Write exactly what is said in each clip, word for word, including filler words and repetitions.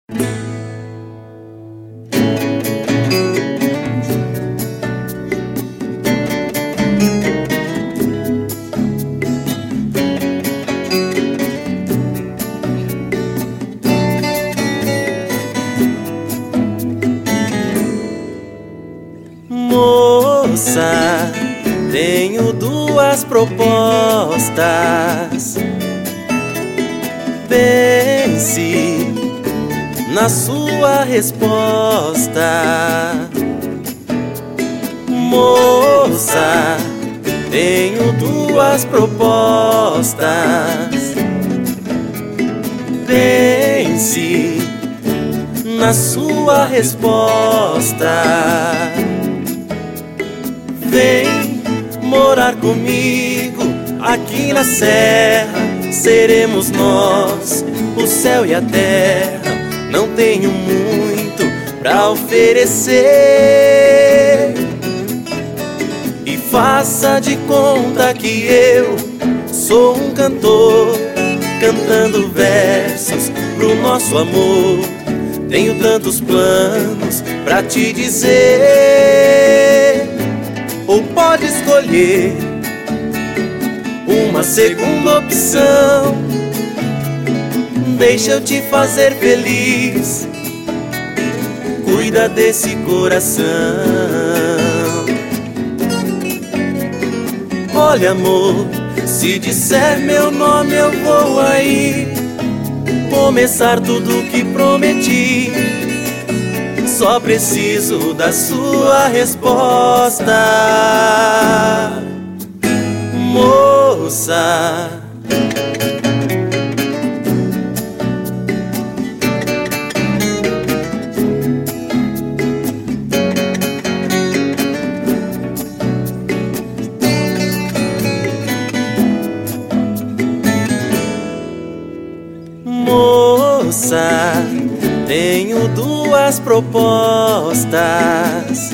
Moça, tenho duas propostas. Pense na sua resposta. Moça, tenho duas propostas. Pense na sua resposta. Vem morar comigo aqui na serra. Seremos nós, o céu e a terra. Não tenho muito pra oferecer. E faça de conta que eu sou um cantor, cantando versos pro nosso amor. Tenho tantos planos pra te dizer. Ou pode escolher uma segunda opção. Deixa eu te fazer feliz. Cuida desse coração. Olha, amor, se disser meu nome eu vou aí começar tudo que prometi. Só preciso da sua resposta, moça. Moça, tenho duas propostas.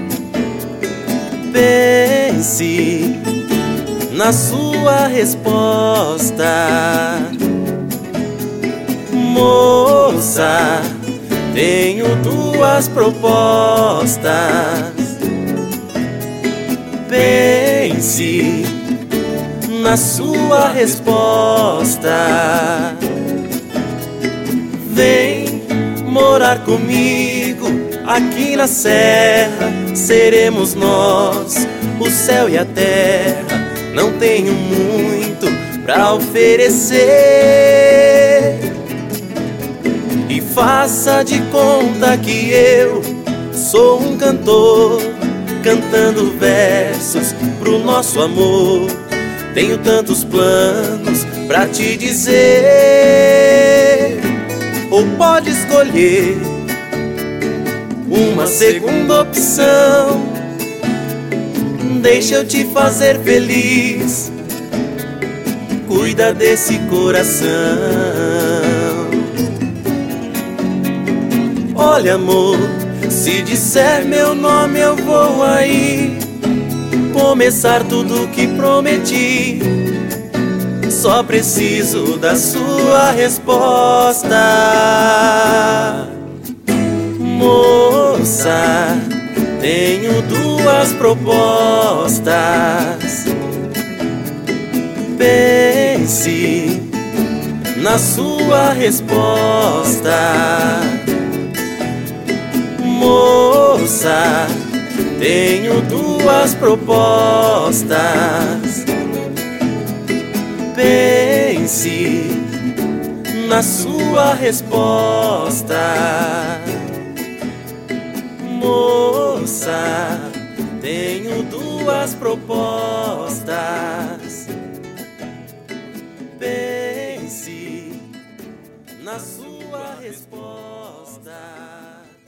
Pense na sua resposta. Moça, tenho duas propostas. Pense na sua resposta. Vem morar comigo aqui na serra. Seremos nós, o céu e a terra. Não tenho muito pra oferecer. E faça de conta que eu sou um cantor, cantando versos pro nosso amor. Tenho tantos planos pra te dizer. Ou pode escolher uma segunda opção. Deixa eu te fazer feliz. Cuida desse coração. Olha, amor, se disser meu nome eu vou aí começar tudo que prometi. Só preciso da sua resposta, moça. Tenho duas propostas. Pense na sua resposta, moça. Tenho duas propostas. Pense na sua resposta, moça. Tenho duas propostas. Pense na sua resposta.